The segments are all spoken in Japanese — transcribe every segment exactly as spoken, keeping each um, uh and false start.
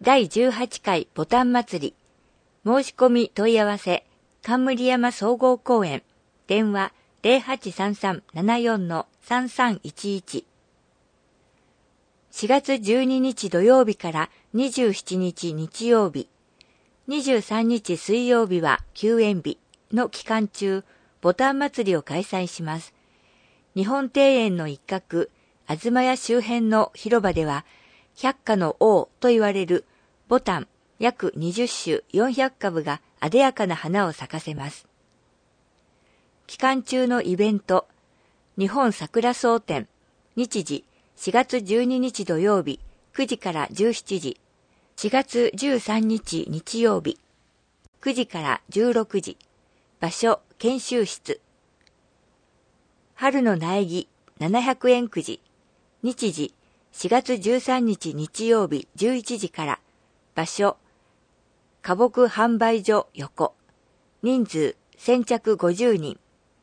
だいじゅうはちかいボタン祭り。申し込み問い合わせ、冠山総合公園。電話 ゼロはちさんさん ななよん さんさんいちいち。しがつじゅうににち土曜日からにじゅうしちにち日曜日、にじゅうさんにち水曜日は休園日の期間中、ボタン祭りを開催します。日本庭園の一角、東屋周辺の広場では、百花の王と言われるボタン約にじゅっしゅよんひゃくかぶがあでやかな花を咲かせます。期間中のイベント、日本桜総展、日時しがつじゅうににち土曜日くじからじゅうしちじ、しがつじゅうさんにち日曜日くじからじゅうろくじ、場所研修室。春の苗木ななひゃくえんくじ、日時しがつじゅうさんにち日曜日じゅういちじから、場所花木販売所横、人数先着ごじゅうにん。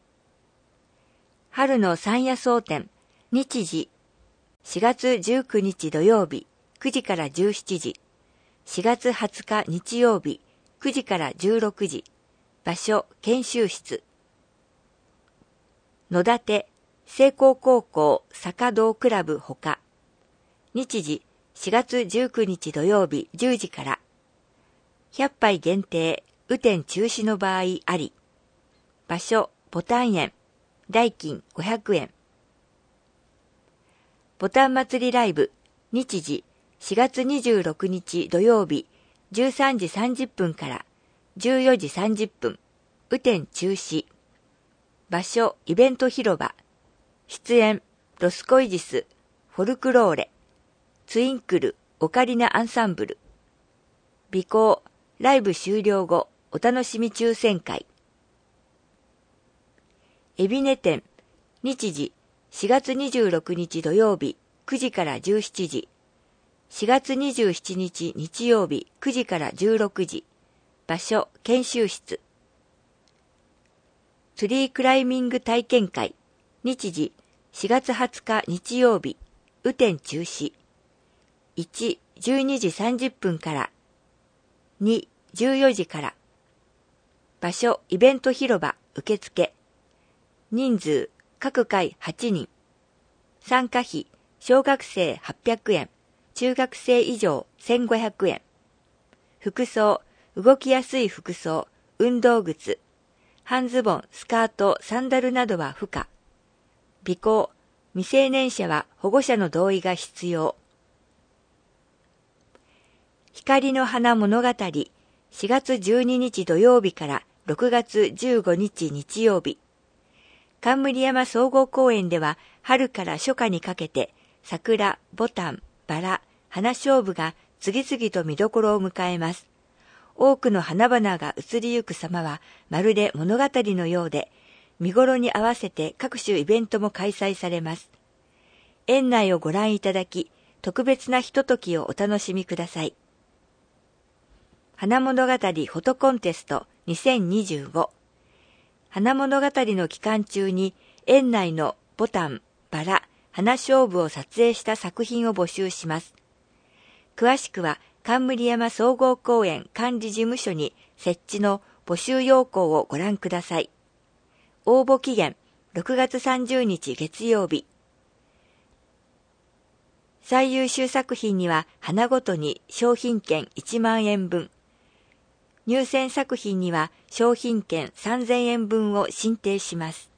春の山野草展、日時しがつじゅうくにち土曜日くじからじゅうしちじ、しがつはつか日曜日くじからじゅうろくじ、場所研修室。野立成功高校坂道クラブほか、日時しがつじゅうくにち土曜日じゅうじから、ひゃっぱい限定雨天中止の場合あり、場所ボタン園、代金ごひゃくえん。ボタン祭りライブ、日時しがつにじゅうろくにち土曜日じゅうさんじさんじゅっぷんからじゅうよじさんじゅっぷん、雨天中止。場所イベント広場、出演ロスコイジス、フォルクローレ、ツインクル、オカリナアンサンブル。備考、ライブ終了後お楽しみ抽選会。エビネ展、日時しがつにじゅうろくにち土曜日くじからじゅうしちじ、しがつにじゅうしちにち日曜日くじからじゅうろくじ、場所研修室。ツリークライミング体験会、日時しがつはつか日曜日雨天中止。いち、じゅうにじさんじゅっぷんから、に、じゅうよじから。場所イベント広場受付。人数各回はちにん。参加費小学生はっぴゃくえん、中学生以上せんごひゃくえん。服装動きやすい服装、運動靴、半ズボン、スカート、サンダルなどは不可。備考未成年者は保護者の同意が必要。光の花物語、しがつじゅうににち土曜日からろくがつじゅうごにち日曜日。冠山総合公園では春から初夏にかけて桜、ボタン、バラ、花菖蒲が次々と見どころを迎えます。多くの花々が移りゆく様はまるで物語のようで、見頃に合わせて各種イベントも開催されます。園内をご覧いただき、特別なひとときをお楽しみください。花物語フォトコンテストにせんにじゅうご。花物語の期間中に園内のボタン、バラ、花菖蒲を撮影した作品を募集します。詳しくは冠山総合公園管理事務所に設置の募集要項をご覧ください。応募期限ろくがつさんじゅうにち月曜日。最優秀作品には花ごとに商品券いちまんえんぶん、入選作品には商品券さんぜんえんぶんを進呈します。